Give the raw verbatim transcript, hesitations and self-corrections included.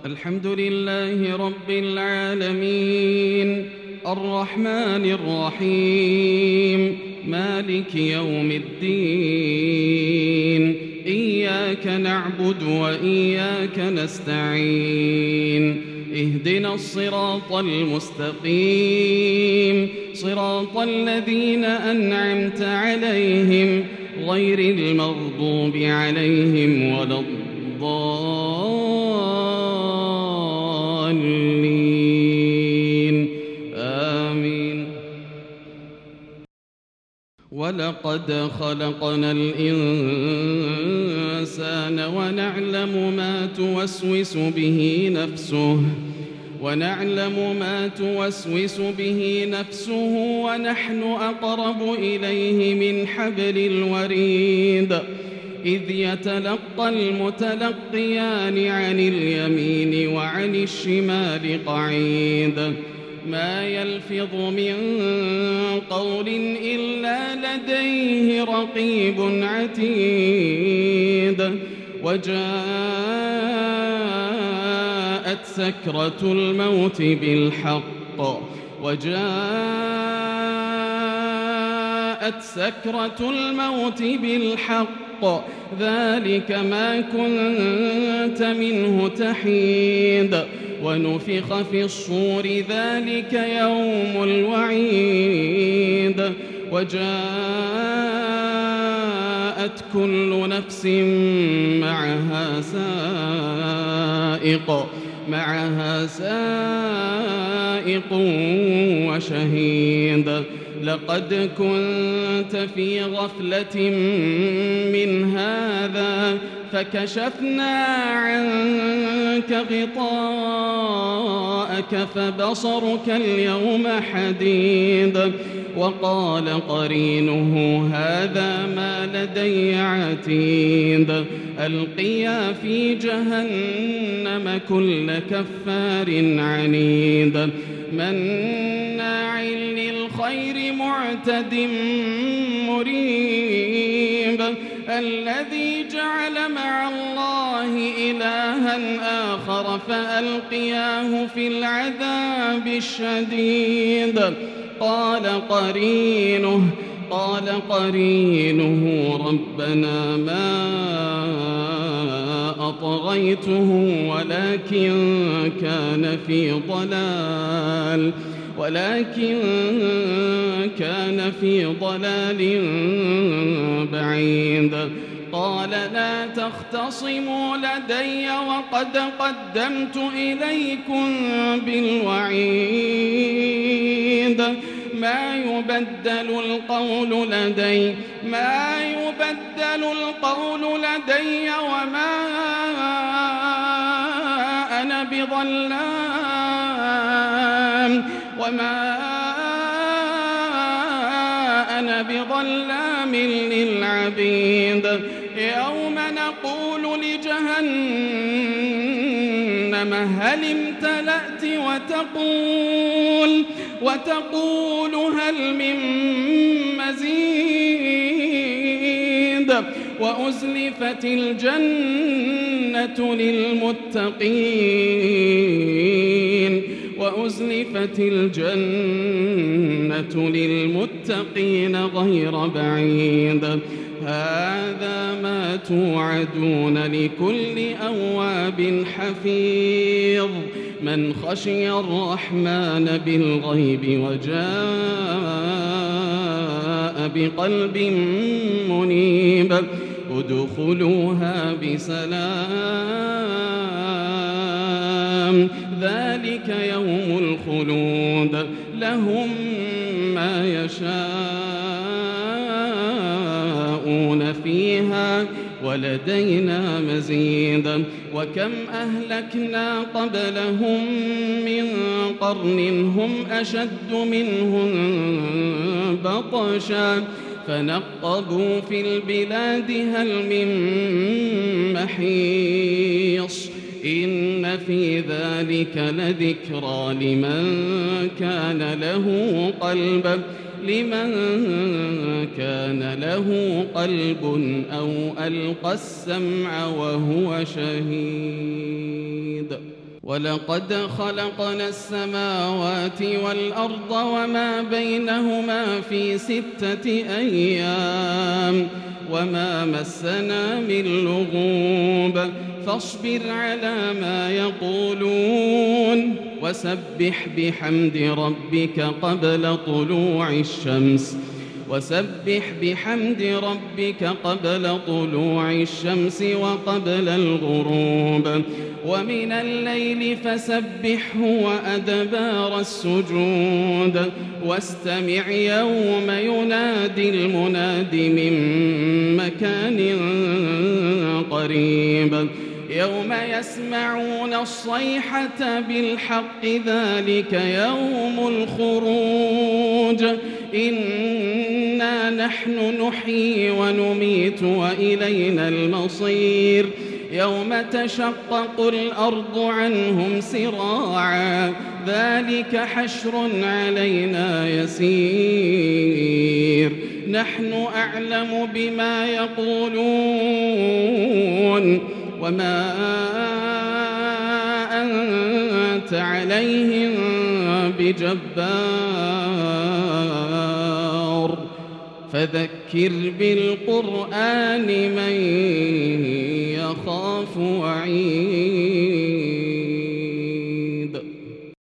الحمد لله رب العالمين الرحمن الرحيم مالك يوم الدين إياك نعبد وإياك نستعين اهدنا الصراط المستقيم صراط الذين أنعمت عليهم غير المغضوب عليهم ولا الضالين آمين. ولقد خلقنا الإنسان ونعلم ما توسوس به نفسه ونعلم ما توسوس به نفسه ونحن أقرب إليه من حبل الوريد إذ يتلقى المتلقيان عن اليمين وعن الشمال قعيد ما يلفظ من قول إلا لديه رقيب عتيد وجاءت سكرة الموت بالحق وجاءت سكرة الموت بالحق ذلك ما كنت منه تحيد ونفخ في الصور ذلك يوم الوعيد وجاءت كل نفس معها سائق معها سائق وشهيد لقد كنت في غفلة من هذا فكشفنا عنك غطاءك فبصرك اليوم حديد وقال قرينه هذا ما لدي عتيد ألقيا في جهنم كل كفار عنيد مناع للخير معتد مريب الذي جعل مع الله إلها آخر فألقياه في العذاب الشديد قال قرينه قال قرينه ربنا ما أطغيته ولكن كان في ضلال ولكن كان في ضلال بعيد قال لا تختصموا لدي وقد قدمت إليكم بالوعيد ما يبدل القول لدي ما يبدل القول لدي وما أنا بظلام وما أنا بظلام للعبيد يوم نقول لجهنم هل امتلأت وتقول وتقول هل من مزيد وأزلفت الجنة للمتقين وأزلفت الجنة للمتقين غير بعيد هذا ما توعدون لكل أواب حفيظ من خشي الرحمن بالغيب وجاء بقلب منيب ادخلوها بسلام ذلك يوم الخلود لهم ما يشاءون فيها ولدينا مزيد وكم أهلكنا قبلهم من قرن هم أشد منهم بطشا فنقبوا في البلاد هل من محيص إن في ذلك لذكرى لمن كان له قلب لمن كان له قلب أو ألقى السمع وهو شهيد. ولقد خلقنا السماوات والأرض وما بينهما في ستة أيام وما مسنا من لغوب فاصبر على ما يقولون وسبح بحمد ربك قبل طلوع الشمس وسبح بحمد ربك قبل طلوع الشمس وقبل الغروب ومن الليل فسبحه وأدبار السجود واستمع يوم ينادي المناد من مكان قريب يوم يسمعون الصيحة بالحق ذلك يوم الخروج إنا نحن نحيي ونميت وإلينا المصير يوم تشقق الأرض عنهم سراعا ذلك حشر علينا يسير نحن أعلم بما يقولون وما أنت عليهم بجبار فذكر بالقرآن من يخاف وعيد.